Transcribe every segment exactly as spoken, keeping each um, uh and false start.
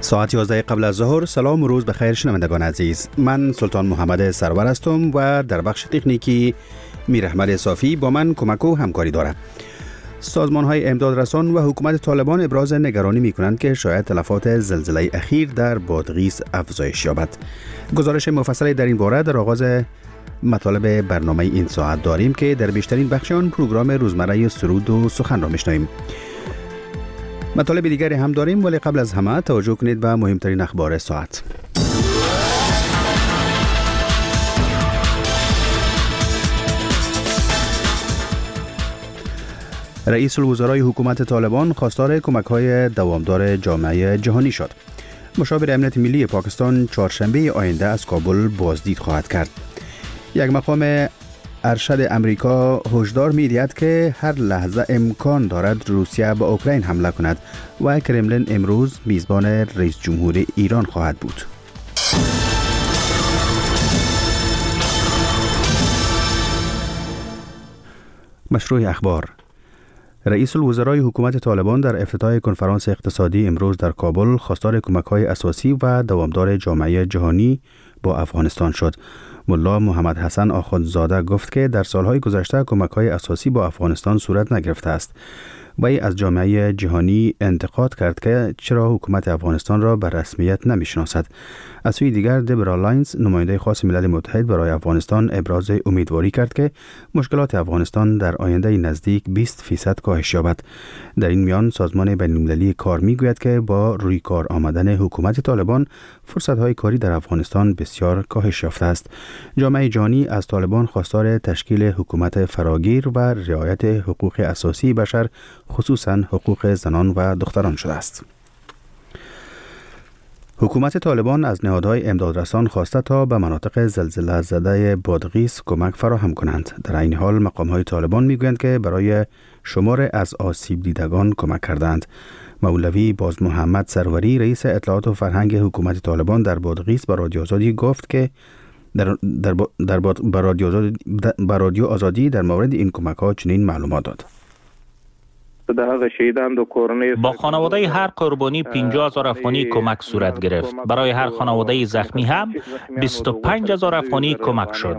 ساعت یازده قبل از ظهر. سلام و روز بخیر شنوندگان عزیز. من سلطان محمد سرور هستم و در بخش تکنیکی میر احمد صافی با من کمک و همکاری دارد. سازمان‌های امدادرسان و حکومت طالبان ابراز نگرانی می‌کنند که شاید تلفات زلزله اخیر در بادغیس افزایش یابد. گزارش مفصلی در این باره در آغاز مطالب برنامه این ساعت داریم که در بیشترین بخش آن پروگرام روزمره سرود و سخن را می‌شنویم. مطالب دیگری هم داریم، ولی قبل از همه توجه کنید به مهمترین اخبار ساعت. رئیس الوزرای حکومت طالبان خواستار کمک‌های دوامدار جامعه جهانی شد. مشاور امنیت ملی پاکستان چهارشنبه آینده از کابل بازدید خواهد کرد. یک مقام ارشد امریکا هشدار می‌دهد که هر لحظه امکان دارد روسیه به اوکراین حمله کند و کرملین امروز میزبان رئیس جمهور ایران خواهد بود. مشروع اخبار. رئیس الوزرای حکومت طالبان در افتتاح کنفرانس اقتصادی امروز در کابل خواستار کمک‌های اساسی و دوامدار جامعه جهانی با افغانستان شد. ملا محمد حسن آخوندزاده گفت که در سالهای گذشته کمک‌های اساسی با افغانستان صورت نگرفته است. وی از جامعه جهانی انتقاد کرد که چرا حکومت افغانستان را به رسمیت نمی‌شناسد. از سوی دیگر دبرا لاینز نماینده خاص ملل متحد برای افغانستان ابراز امیدواری کرد که مشکلات افغانستان در آینده نزدیک بیست فیصد کاهش یابد. در این میان سازمان بین‌المللی کار میگوید که با روی کار آمدن حکومت طالبان فرصت‌های کاری در افغانستان بسیار کاهش یافته است. جامعه جهانی از طالبان خواستار تشکیل حکومت فراگیر و رعایت حقوق اساسی بشر، خصوصاً حقوق زنان و دختران شده است. حکومت طالبان از نهادهای امدادرسان خواسته تا به مناطق زلزله زده بادغیس کمک فراهم کنند. در این حال مقام‌های طالبان میگویند که برای شمار از آسیب دیدگان کمک کردند. مولوی باز محمد سروری رئیس اطلاعات و فرهنگ حکومت طالبان در بادغیس به رادیو آزادی گفت که در در در با رادیو آزادی در رادیو آزادی در مورد این کمک‌ها چنین معلومات داد. با خانواده هر قربانی پنجاه هزار افغانی کمک صورت گرفت. برای هر خانواده زخمی هم بیست و پنج هزار افغانی کمک شد.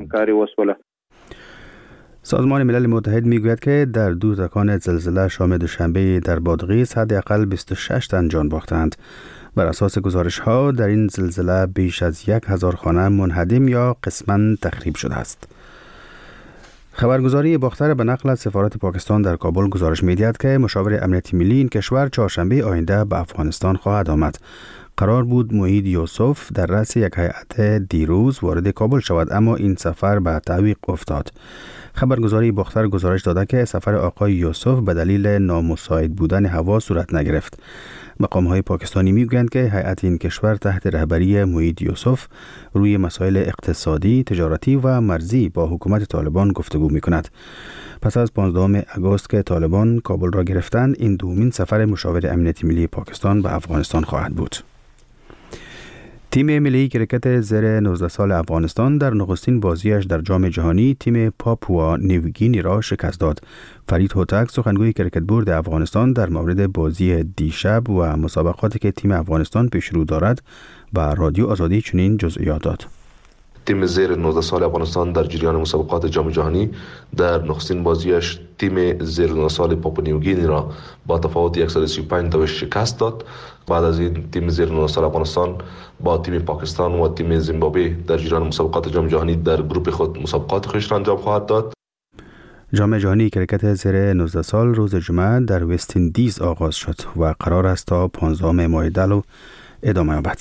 سازمان ملل متحد میگوید که در دو تکان زلزله شام دوشنبه در بادغیس حداقل بیست و شش تن جان باختند. بر اساس گزارش ها در این زلزله بیش از یک هزار خانه منهدم یا قسماً تخریب شده است. خبرگزاری باختر به نقل از سفارت پاکستان در کابل گزارش می‌دهد که مشاور امنیت ملی این کشور چهارشنبه آینده به افغانستان خواهد آمد. قرار بود موعید یوسف در رأس یک هیئت دیروز وارد کابل شود، اما این سفر به تعویق افتاد. خبرگزاری باختر گزارش داده که سفر آقای یوسف به دلیل نامساعد بودن هوا صورت نگرفت. مقام‌های پاکستانی می‌گویند که هیئت این کشور تحت رهبری موعید یوسف روی مسائل اقتصادی، تجارتی و مرزی با حکومت طالبان گفتگو می‌کند. پس از پانزدهم آگوست که طالبان کابل را گرفتند، این دومین سفر مشاور امنیت ملی پاکستان به افغانستان خواهد بود. تیم ملی کرکت زیر نوزده سال افغانستان در نخستین بازیش در جام جهانی تیم پاپوا نیوگینی را شکست داد. فرید هوتک سخنگوی کرکت بورد افغانستان در مورد بازی دیشب و مسابقاتی که تیم افغانستان پیش رو دارد به رادیو آزادی چنین جزئیات داد. تیم زیر نوزده سال افغانستان در جریان مسابقات جام جهانی در نخستین بازیش تیم زیر نوزده سال پاپوا نیوگینی را با تفاوت صد و سی و پنج تا شکست داد. بعد از این تیم زیر نوزده سال افغانستان با تیم پاکستان و تیم زیمبابوه در جریان مسابقات جام جهانی در گروه خود مسابقات خود را انجام خواهد داد. جام جهانی کرکت زیر نوزده سال روز جمعه در وست اندیز آغاز شد و قرار است تا پانزدهم ماه دی ادامه یابد.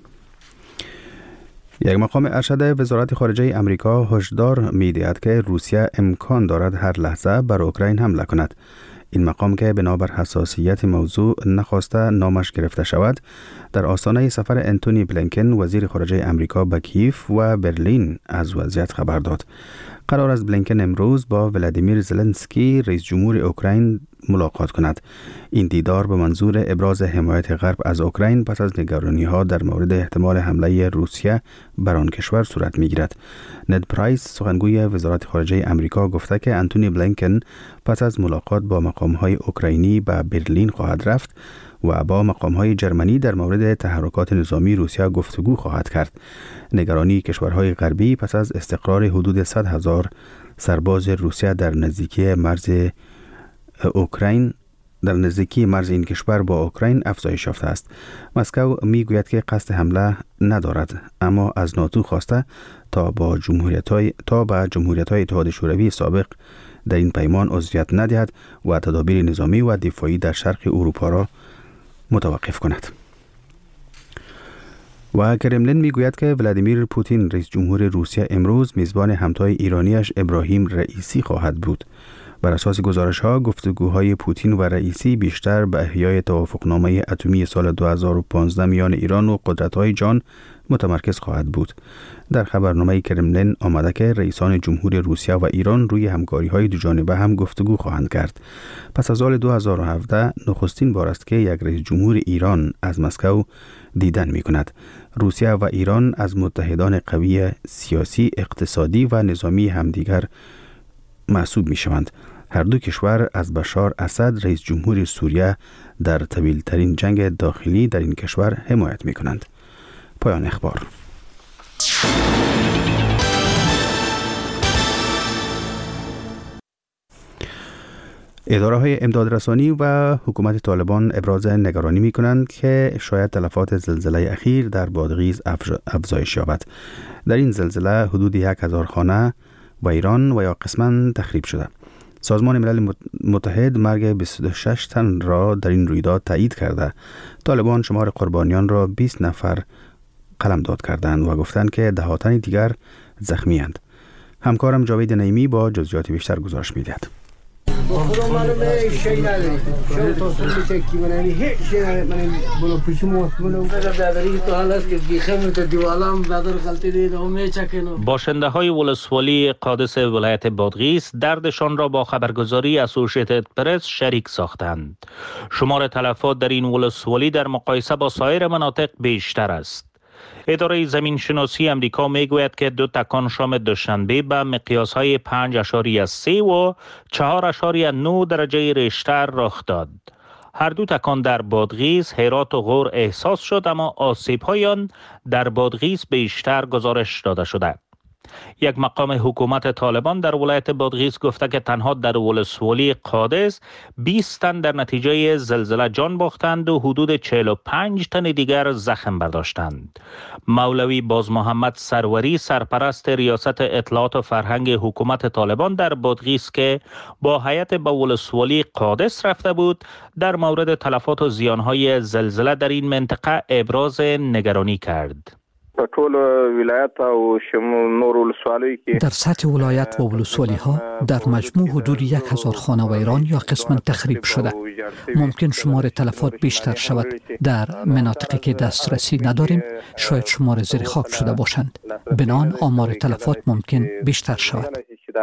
یک مقام ارشد وزارت خارجه امریکا هشدار می‌دهد که روسیه امکان دارد هر لحظه بر اوکراین حمله کند. این مقام که بنابر حساسیت موضوع نخواسته نامش گرفته شود، در آستانه سفر انتونی بلینکن وزیر خارجه امریکا به کیف و برلین از وضعیت خبر داد. قرار است بلینکن امروز با ولادیمیر زلنسکی رئیس جمهور اوکراین ملاقات کند. این دیدار به منظور ابراز حمایت غرب از اوکراین پس از نگرانی‌ها در مورد احتمال حمله روسیه بر آن کشور صورت می‌گیرد. ند پرایس سخنگوی وزارت خارجه امریکا گفته که انتونی بلینکن پس از ملاقات با مقام‌های اوکراینی به برلین خواهد رفت و با مقام‌های جرمنی در مورد تحرکات نظامی روسیه گفتگو خواهد کرد. نگرانی کشورهای غربی پس از استقرار حدود صد هزار سرباز روسیه در نزدیکی مرز اوکراین در نزدیکی مرز این کشور با اوکراین افزایش یافته است. مسکو میگوید که قصد حمله ندارد، اما از ناتو خواسته تا با جمهوریت‌های تا به جمهوریت‌های اتحاد شوروی سابق در این پیمان عضویت ندهد و تدابیر نظامی و دفاعی در شرق اروپا را متوقف کند. و کرملین میگوید که ولادیمیر پوتین رئیس جمهور روسیه امروز میزبان همتای ایرانیش ابراهیم رئیسی خواهد بود. بر اساس گزارش‌ها گفتگوهای پوتین و رئیسی بیشتر به احیای توافقنامه اتمی سال دو هزار و پانزده میان ایران و قدرت‌های جهان متمرکز خواهد بود. در خبرنامه کرملین آمده که رئیسان جمهور روسیه و ایران روی همکاری‌های دوجانبه هم گفتگو خواهند کرد. پس از سال دو هزار و هفده نخستین بار است که یک رئیس جمهور ایران از مسکو دیدن می‌کند. روسیه و ایران از متحدان قوی سیاسی، اقتصادی و نظامی همدیگر محسوب می‌شوند. هر دو کشور از بشار اسد رئیس جمهور سوریه در طویل‌ترین جنگ داخلی در این کشور حمایت می‌کنند. پایان اخبار. اداره‌های امدادرسانی و حکومت طالبان ابراز نگرانی می‌کنند که شاید تلفات زلزله اخیر در بادغیس افزایش یابد. در این زلزله حدود یک هزار خانه و ایران و یا قسماً تخریب شده. سازمان ملل متحد مرگ بیست و شش تن را در این رویداد تایید کرده. طالبان شمار قربانیان را بیست نفر قلمداد کردند و گفتند که ده تن دیگر زخمی اند. همکارم جاوید نعیمی با جزئیات بیشتر گزارش می‌دهد. خدا معلومه شی نداری شو تو سولی چکی منی هیچ شی من بلو پیش مو بلو دادری تو حال است که بیخم تو دیوالام دادر غلطی دید و میچکنو. باشنده های ولسوالی قادس ولایت بادغیس دردشان را با خبرگزاری اسوسییتد پرس شریک ساختند. شمار تلفات در این ولسوالی در مقایسه با سایر مناطق بیشتر است. اداره زمین شناسی امریکا میگوید که دو تکان شام دوشنبه به مقیاس های پنج اشاریه سه و چهار اشاریه نه درجه ریشتر رخ داد. هر دو تکان در بادغیس، هرات و غور احساس شد، اما آسیب های آن در بادغیس بیشتر گزارش داده شده. یک مقام حکومت طالبان در ولایت بادغیس گفته که تنها در ولسوالی قادس بیست تن در نتیجه زلزله جان باختند و حدود چهل و پنج تن دیگر زخم برداشتند. مولوی باز محمد سروری سرپرست ریاست اطلاعات و فرهنگ حکومت طالبان در بادغیس که با هیئت به ولسوالی قادس رفته بود، در مورد تلفات و زیانهای زلزله در این منطقه ابراز نگرانی کرد. در سطح ولایت و ولسوالی ها در مجموع حدود یک هزار خانه و ایران یا قسماً تخریب شده. ممکن شمار تلفات بیشتر شود. در مناطقی که دسترسی نداریم شاید شمار زیر خاک شده باشند. بنابراین آمار تلفات ممکن بیشتر شود.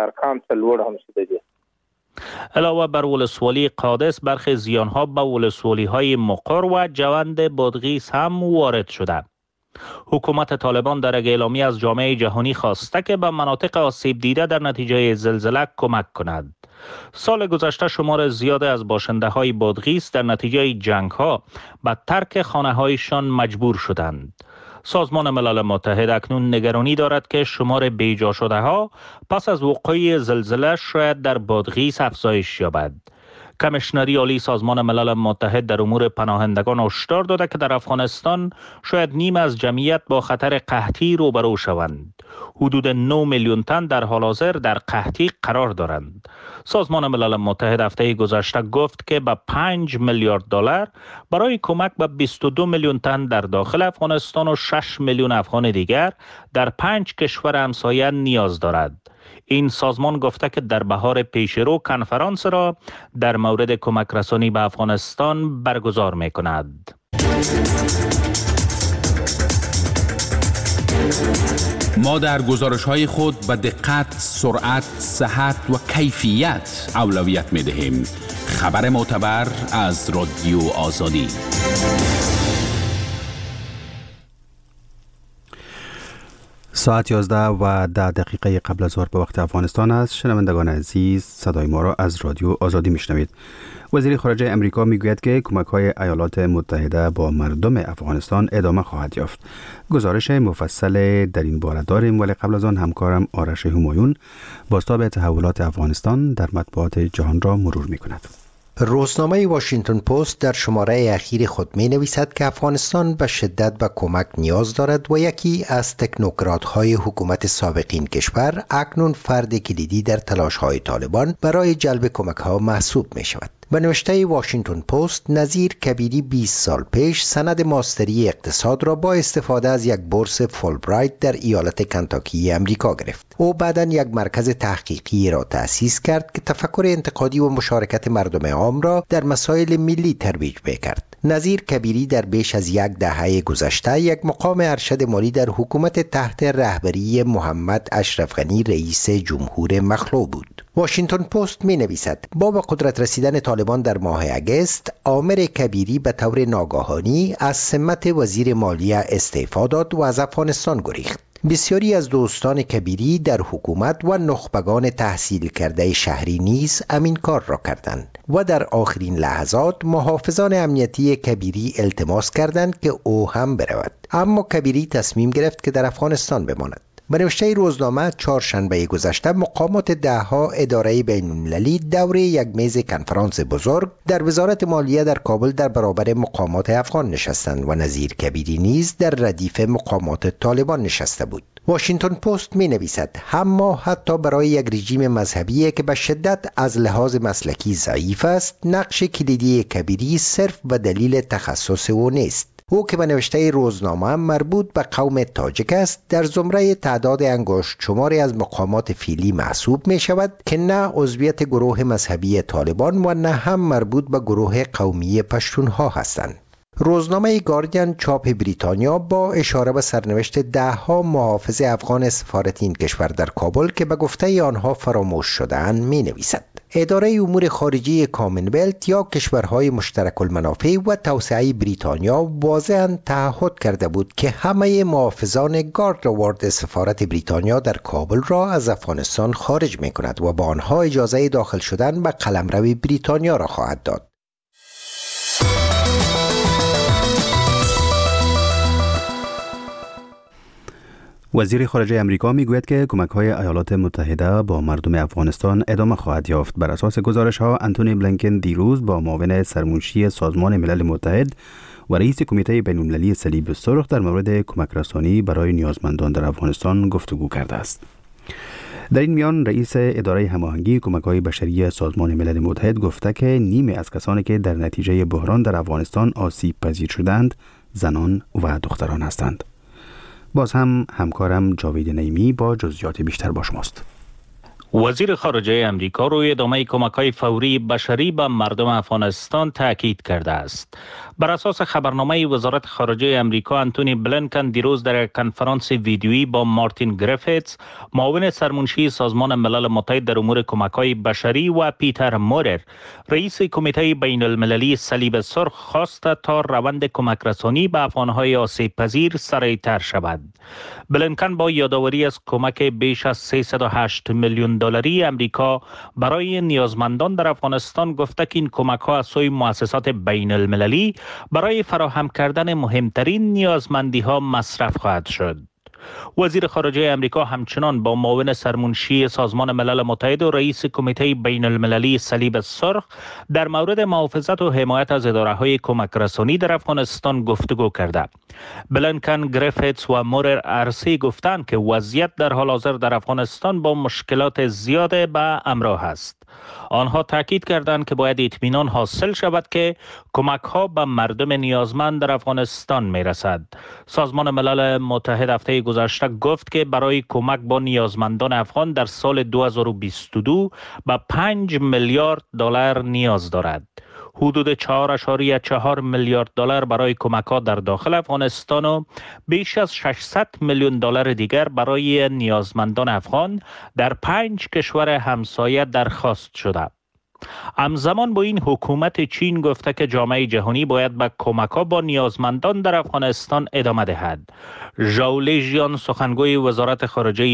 علاوه بر ولسوالی قادس، برخی زیانها به ولسوالی های مقر و جوند بادغیس هم وارد شده. حکومت طالبان در یک اعلامیه از جامعه جهانی خواسته که به مناطق آسیب دیده در نتیجه زلزله کمک کند. سال گذشته شمار زیاد از باشنده های بادغیس در نتیجه جنگ ها به ترک خانه هایشان مجبور شدند. سازمان ملل متحد اکنون نگرانی دارد که شمار بیجا شده ها پس از وقوع زلزله شاید در بادغیس افزایش یابد. کمیشنری عالی سازمان ملل متحد در امور پناهندگان هشدار داده که در افغانستان شاید نیم از جمعیت با خطر قحطی روبرو شوند. حدود نه میلیون تن در حال حاضر در قحطی قرار دارند. سازمان ملل متحد هفته گذشته گفت که با پنج میلیارد دلار برای کمک به بیست و دو میلیون تن در داخل افغانستان و شش میلیون افغان دیگر در پنج کشور همسایه نیاز دارد. این سازمان گفته که در بهار پیشرو کنفرانس را در مورد کمک رسانی به افغانستان برگزار می کند. ما در گزارش‌های خود به دقت، سرعت، صحت و کیفیت اولویت می دهیم. خبر معتبر از رادیو آزادی. ساعت یازده و ده دقیقه قبل از ظهر به وقت افغانستان است. شنوندگان عزیز، صدای ما را از رادیو آزادی میشنوید. وزیر خارجه امریکا میگوید که کمک‌های ایالات متحده با مردم افغانستان ادامه خواهد یافت. گزارش مفصل در این باره داریم، ولی قبل از آن همکارم آرش همایون بازتاب تحولات افغانستان در مطبوعات جهان را مرور می‌کند. روزنامه واشنگتن پست در شماره اخیر خود می نویسد که افغانستان به شدت به کمک نیاز دارد و یکی از تکنوکرات‌های حکومت سابق این کشور اکنون فرد کلیدی در تلاش‌های طالبان برای جلب کمک‌ها محسوب می شود. به نوشته واشنگتن پست، نظیر کبیری بیست سال پیش سند ماستری اقتصاد را با استفاده از یک بورس فولبرایت در ایالت کنتاکی امریکا گرفت. او بعداً یک مرکز تحقیقی را تأسیس کرد که تفکر انتقادی و مشارکت مردم عام را در مسائل ملی ترویج می‌کرد. نظیر کبیری در بیش از یک دهه گذشته یک مقام ارشد مالی در حکومت تحت رهبری محمد اشرف غنی رئیس جمهور مخلوع بود. واشنگتن پست می نویسد با به قدرت رسیدن طالبان در ماه اگست، عامر کبیری به طور ناگهانی از سمت وزیر مالیه استعفا داد و از افغانستان گریخت. بسیاری از دوستان کبیری در حکومت و نخبگان تحصیل کرده شهری نیز همین کار را کردند و در آخرین لحظات محافظان امنیتی کبیری التماس کردند که او هم برود، اما کبیری تصمیم گرفت که در افغانستان بماند. به نوشته روزنامه، چهارشنبه گذشته مقامات دهها اداره بین‌المللی دور یک میز کنفرانس بزرگ در وزارت مالیه در کابل در برابر مقامات افغان نشستند و نظیر کبیری نیز در ردیف مقامات طالبان نشسته بود. واشنگتن پست می نویسد اما حتی برای یک رژیم مذهبی که به شدت از لحاظ مسلکی ضعیف است، نقش کلیدی کبیری صرف به دلیل تخصص او نیست. او که به نوشته روزنامه مربوط به قوم تاجک است، در زمره تعداد انگشت شماری از مقامات فعلی محسوب می شود که نه عضویت گروه مذهبی طالبان و نه هم مربوط به گروه قومی پشتونها هستند. روزنامه گاردین چاپ بریتانیا با اشاره به سرنوشت ده ها محافظ افغان سفارت این کشور در کابل که به گفته آنها فراموش شده‌اند می نویسد اداره امور خارجه کامنولت یا کشورهای مشترک المنافع و توسعه بریتانیا واضحاً تعهد کرده بود که همه محافظان گارد وارد سفارت بریتانیا در کابل را از افغانستان خارج می کند و با آنها اجازه داخل شدن به قلمرو بریتانیا را خواهد داد. وزیر خارجه امریکا میگوید که کمک‌های ایالات متحده با مردم افغانستان ادامه خواهد یافت. بر اساس گزارش‌ها، انتونی بلینکن دیروز با معاون سرمنشی سازمان ملل متحد و رئیس کمیته بین‌المللی صلیب سرخ در مورد کمک رسانی برای نیازمندان در افغانستان گفتگو کرده است. در این میان رئیس اداره هماهنگی کمک‌های بشری سازمان ملل متحد گفته که نیمی از کسانی که در نتیجه بحران در افغانستان آسیب پذیر شدند، زنان و دختران هستند. باز هم همکارم جاوید نعیمی با جزئیات بیشتر با شماست. وزیر خارجه امریکا روی ادامه کمک‌های فوری بشری به مردم افغانستان تاکید کرده است. بر اساس خبرنامه وزارت خارجه امریکا، انتونی بلینکن دیروز در یک کنفرانس ویدیویی با مارتین گریفیتس، معاون سرمنشی سازمان ملل متحد در امور کمک‌های بشری، و پیتر مورر، رئیس کمیته بین المللی صلیب سرخ، خواست تا روند کمک رسانی به افغان‌های آسیب پذیر سریعتر شود. بلینکن با یادآوری از کمک بیش از سیصد و هشت میلیون دلاری امریکا برای نیازمندان در افغانستان گفته که این کمک‌ها از سوی مؤسسات بین المللی برای فراهم کردن مهمترین نیازمندی‌ها مصرف خواهد شد. وزیر خارجه امریکا همچنان با معاون سرمنشی سازمان ملل متحد و رئیس کمیته بین المللی صلیب سرخ در مورد محافظت و حمایت از اداره‌های کمک رسانی در افغانستان گفتگو کرده. بلینکن، گریفیتس و مورر ارسی گفتند که وضعیت در حال حاضر در افغانستان با مشکلات زیاد به همراه است. آنها تاکید کردند که باید اطمینان حاصل شود که کمک‌ها به مردم نیازمند در افغانستان می‌رسد. سازمان ملل متحد هفته گذشته گفت که برای کمک با نیازمندان افغان در سال دو هزار و بیست و دو به پنج میلیارد دلار نیاز دارد. حدود چهار اشاریه چهار میلیارد دلار برای کمک‌ها در داخل افغانستان و بیش از ششصد میلیون دلار دیگر برای نیازمندان افغان در پنج کشور همسایه درخواست شده. همزمان با این حکومت چین گفته که جامعه جهانی باید به کمک‌ها با نیازمندان در افغانستان ادامه دهد. ژائو لیژیان سخنگوی وزارت خارجه